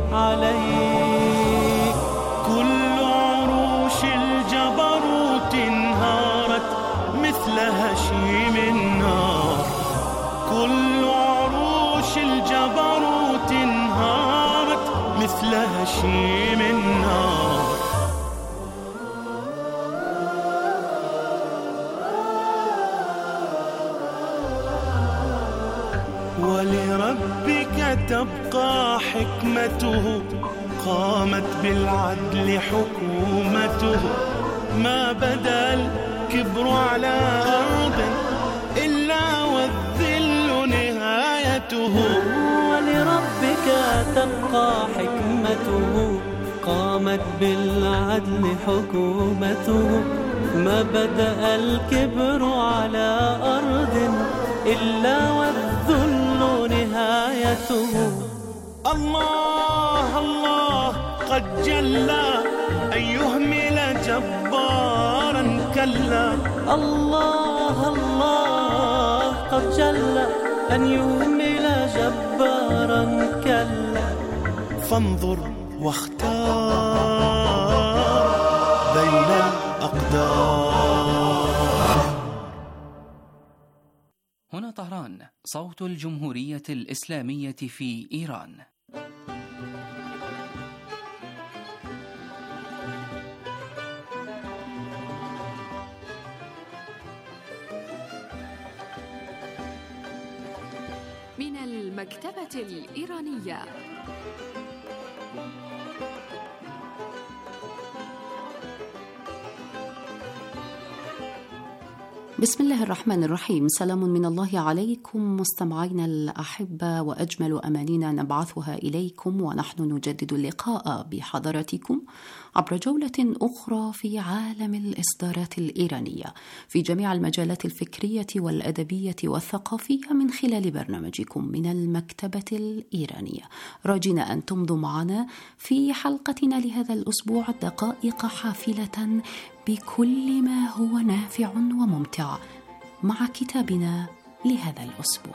عليك. كل عروش الجبروت انهارت مثل هشيم النار. كل عروش الجبروت انهارت مثل هشيم النار. ولربك تبقى حكمته قامت بالعدل حكومته. ما بدا الكبر على أرض إلا والذل نهايته. ولربك تبقى حكمته قامت بالعدل حكومته. ما بدأ الكبر على أرض إلا والذل نهايته. الله الله قد جلى أن يهمل جبارا كلا. الله الله قد جلى أن يهمل جبارا كلا. فانظر واختار بين الأقدار. هنا طهران، صوت الجمهورية الإسلامية في إيران. من المكتبة الإيرانية. بسم الله الرحمن الرحيم. سلام من الله عليكم مستمعينا الأحبة، وأجمل أمانينا نبعثها إليكم ونحن نجدد اللقاء بحضراتكم عبر جولة أخرى في عالم الإصدارات الإيرانية في جميع المجالات الفكرية والأدبية والثقافية من خلال برنامجكم من المكتبة الإيرانية. راجين أن تمضوا معنا في حلقتنا لهذا الأسبوع دقائق حافلة بكل ما هو نافع وممتع مع كتابنا لهذا الأسبوع.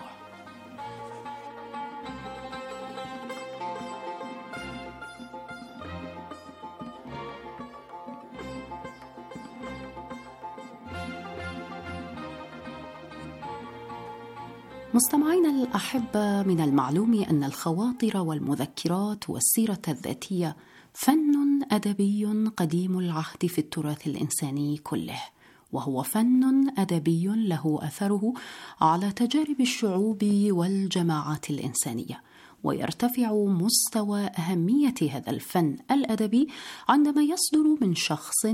مستمعينا الأحبة، من المعلوم أن الخواطر والمذكرات والسيرة الذاتية فن أدبي قديم العهد في التراث الإنساني كله، وهو فن أدبي له أثره على تجارب الشعوب والجماعات الإنسانية، ويرتفع مستوى أهمية هذا الفن الأدبي عندما يصدر من شخص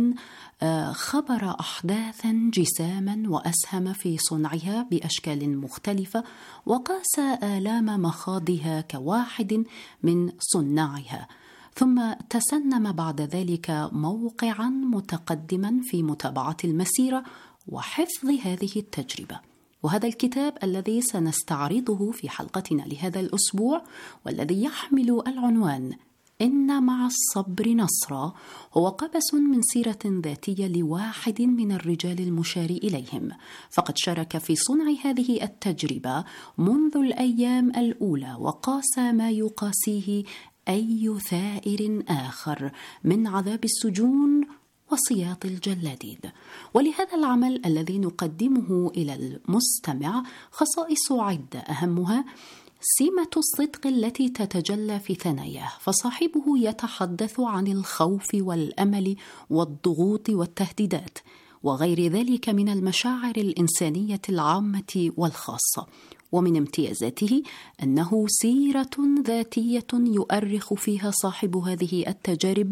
خبر أحداثا جساما وأسهم في صنعها بأشكال مختلفة، وقاس آلام مخاضها كواحد من صناعها، ثم تسنم بعد ذلك موقعا متقدما في متابعة المسيرة وحفظ هذه التجربة. وهذا الكتاب الذي سنستعرضه في حلقتنا لهذا الأسبوع، والذي يحمل العنوان إن مع الصبر نصرا، هو قبس من سيرة ذاتية لواحد من الرجال المشار إليهم، فقد شارك في صنع هذه التجربة منذ الأيام الأولى، وقاس ما يقاسيه أي ثائر آخر من عذاب السجون وسياط الجلاديد. ولهذا العمل الذي نقدمه إلى المستمع خصائص عدة، أهمها سمة الصدق التي تتجلى في ثناياه، فصاحبه يتحدث عن الخوف والأمل والضغوط والتهديدات وغير ذلك من المشاعر الإنسانية العامة والخاصة. ومن امتيازاته أنه سيرة ذاتية يؤرخ فيها صاحب هذه التجارب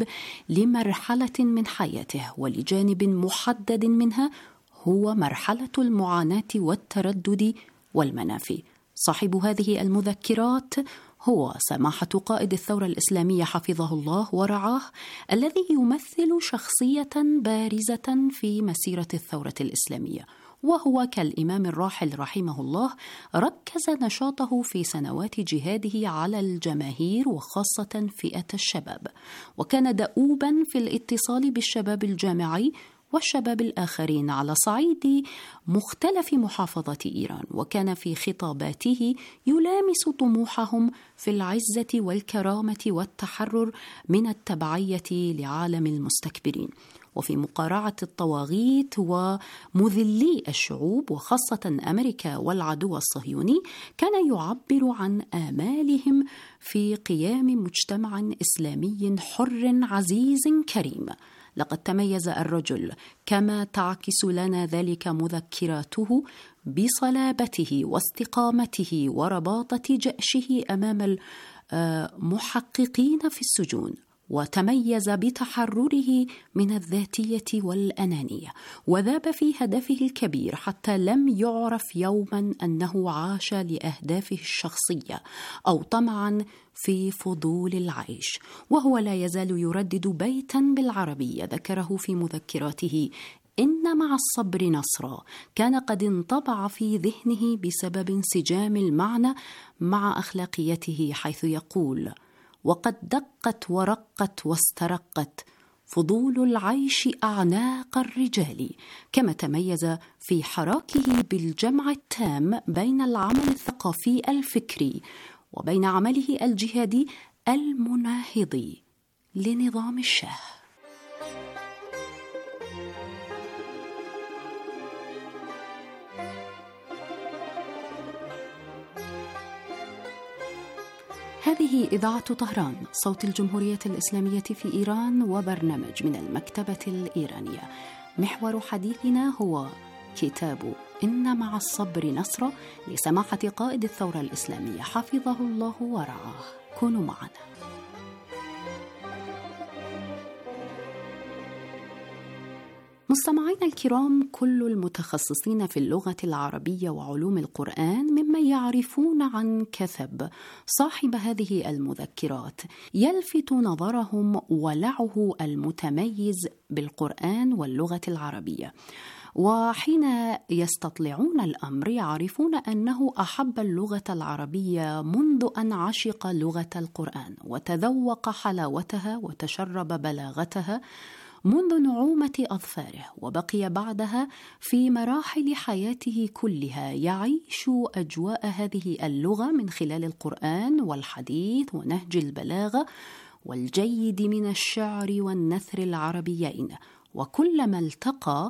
لمرحلة من حياته، ولجانب محدد منها هو مرحلة المعاناة والتردد والمنافي. صاحب هذه المذكرات هو سماحة قائد الثورة الإسلامية حفظه الله ورعاه، الذي يمثل شخصية بارزة في مسيرة الثورة الإسلامية، وهو كالإمام الراحل رحمه الله ركز نشاطه في سنوات جهاده على الجماهير وخاصة فئة الشباب، وكان دؤوبا في الاتصال بالشباب الجامعي والشباب الآخرين على صعيد مختلف محافظات إيران، وكان في خطاباته يلامس طموحهم في العزة والكرامة والتحرر من التبعية لعالم المستكبرين، وفي مقارعة الطواغيت ومذلي الشعوب وخاصة أمريكا والعدو الصهيوني. كان يعبر عن آمالهم في قيام مجتمع إسلامي حر عزيز كريم. لقد تميز الرجل كما تعكس لنا ذلك مذكراته بصلابته واستقامته ورباطة جأشه أمام المحققين في السجون، وتميز بتحرره من الذاتية والأنانية، وذاب في هدفه الكبير حتى لم يعرف يوما أنه عاش لأهدافه الشخصية أو طمعا في فضول العيش. وهو لا يزال يردد بيتا بالعربية ذكره في مذكراته: إن مع الصبر نصرا، كان قد انطبع في ذهنه بسبب انسجام المعنى مع أخلاقيته، حيث يقول: وقد دقت ورقت واسترقت فضول العيش أعناق الرجال. كما تميز في حراكه بالجمع التام بين العمل الثقافي الفكري وبين عمله الجهادي المناهض لنظام الشاه. هذه إذاعة طهران، صوت الجمهورية الإسلامية في إيران، وبرنامج من المكتبة الإيرانية. محور حديثنا هو كتاب إن مع الصبر نصرا لسماحة قائد الثورة الإسلامية حفظه الله ورعاه. كونوا معنا. مستمعينا الكرام، كل المتخصصين في اللغة العربية وعلوم القرآن ممن يعرفون عن كثب صاحب هذه المذكرات يلفت نظرهم ولعه المتميز بالقرآن واللغة العربية، وحين يستطلعون الأمر يعرفون أنه أحب اللغة العربية منذ أن عشق لغة القرآن وتذوق حلاوتها وتشرب بلاغتها منذ نعومة أظفاره، وبقي بعدها في مراحل حياته كلها يعيش أجواء هذه اللغة من خلال القرآن والحديث ونهج البلاغة والجيد من الشعر والنثر العربيين، وكلما التقى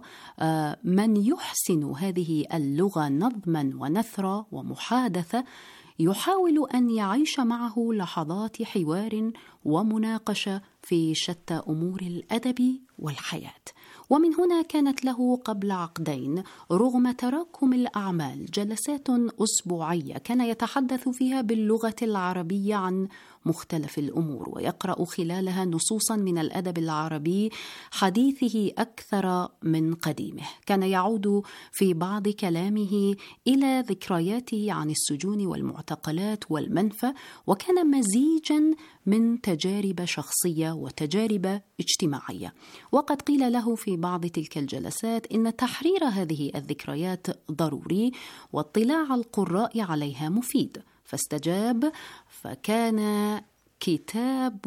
من يحسن هذه اللغة نظما ونثرا ومحادثة يحاول أن يعيش معه لحظات حوار ومناقشة في شتى أمور الأدب والحياة. ومن هنا كانت له قبل عقدين رغم تراكم الأعمال جلسات أسبوعية كان يتحدث فيها باللغة العربية عن مختلف الأمور، ويقرأ خلالها نصوصا من الأدب العربي حديثه أكثر من قديمه. كان يعود في بعض كلامه إلى ذكرياته عن السجون والمعتقلات والمنفى، وكان مزيجا من تجارب شخصية وتجارب اجتماعية. وقد قيل له في بعض تلك الجلسات إن تحرير هذه الذكريات ضروري واطلاع القراء عليها مفيد، فاستجاب، فكان كتاب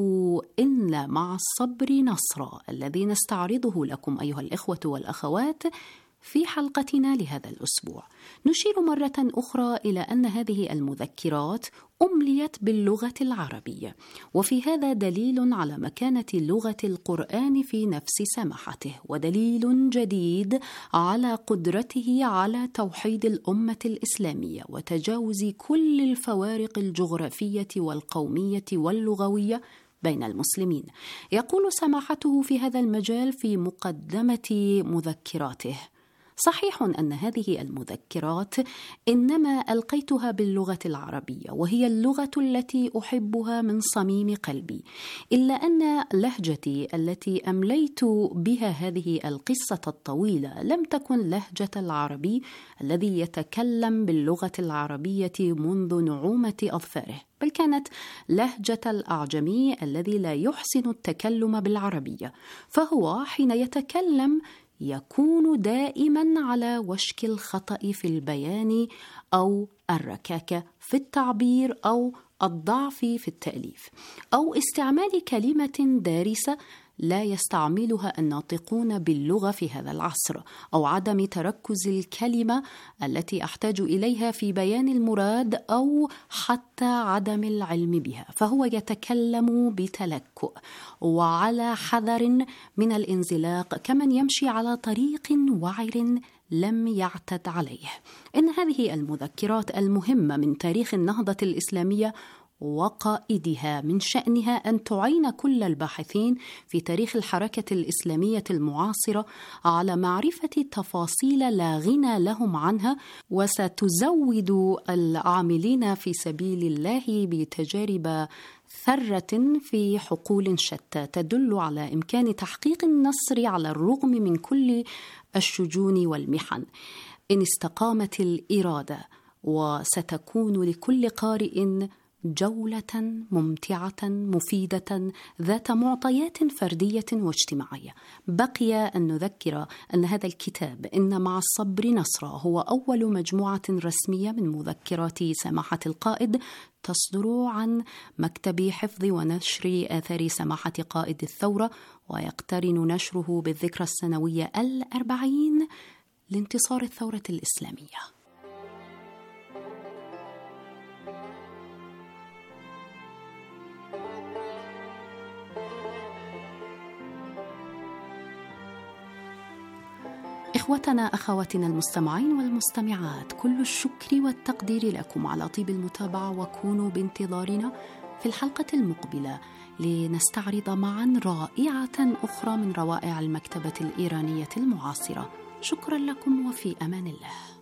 إن مع الصبر نصرا الذي نستعرضه لكم أيها الإخوة والأخوات في حلقتنا لهذا الأسبوع. نشير مرة أخرى إلى أن هذه المذكرات أمليت باللغة العربية، وفي هذا دليل على مكانة لغة القرآن في نفس سماحته، ودليل جديد على قدرته على توحيد الأمة الإسلامية وتجاوز كل الفوارق الجغرافية والقومية واللغوية بين المسلمين. يقول سماحته في هذا المجال في مقدمة مذكراته: صحيح أن هذه المذكرات إنما ألقيتها باللغة العربية، وهي اللغة التي أحبها من صميم قلبي، إلا أن لهجتي التي أمليت بها هذه القصة الطويلة لم تكن لهجة العربي الذي يتكلم باللغة العربية منذ نعومة أظفاره، بل كانت لهجة الأعجمي الذي لا يحسن التكلم بالعربية، فهو حين يتكلم يكون دائما على وشك الخطأ في البيان أو الركاكة في التعبير أو الضعف في التأليف أو استعمال كلمة دارسة لا يستعملها الناطقون باللغة في هذا العصر، أو عدم تركز الكلمة التي أحتاج إليها في بيان المراد، أو حتى عدم العلم بها، فهو يتكلم بتلكؤ وعلى حذر من الانزلاق كمن يمشي على طريق وعر لم يعتد عليه. إن هذه المذكرات المهمة من تاريخ النهضة الإسلامية وقائدها من شأنها أن تعين كل الباحثين في تاريخ الحركة الإسلامية المعاصرة على معرفة تفاصيل لا غنى لهم عنها، وستزود العاملين في سبيل الله بتجارب ثرة في حقول شتى تدل على إمكان تحقيق النصر على الرغم من كل الشجون والمحن إن استقامت الإرادة. وستكون لكل قارئ جولة ممتعة مفيدة ذات معطيات فردية واجتماعية. بقي أن نذكر أن هذا الكتاب إن مع الصبر نصرا هو أول مجموعة رسمية من مذكرات سماحة القائد تصدر عن مكتب حفظ ونشر آثار سماحة قائد الثورة، ويقترن نشره بالذكرى السنوية 40 لانتصار الثورة الإسلامية. إخوتنا أخواتنا المستمعين والمستمعات، كل الشكر والتقدير لكم على طيب المتابعة، وكونوا بانتظارنا في الحلقة المقبلة لنستعرض معا رائعة أخرى من روائع المكتبة الإيرانية المعاصرة. شكرا لكم وفي أمان الله.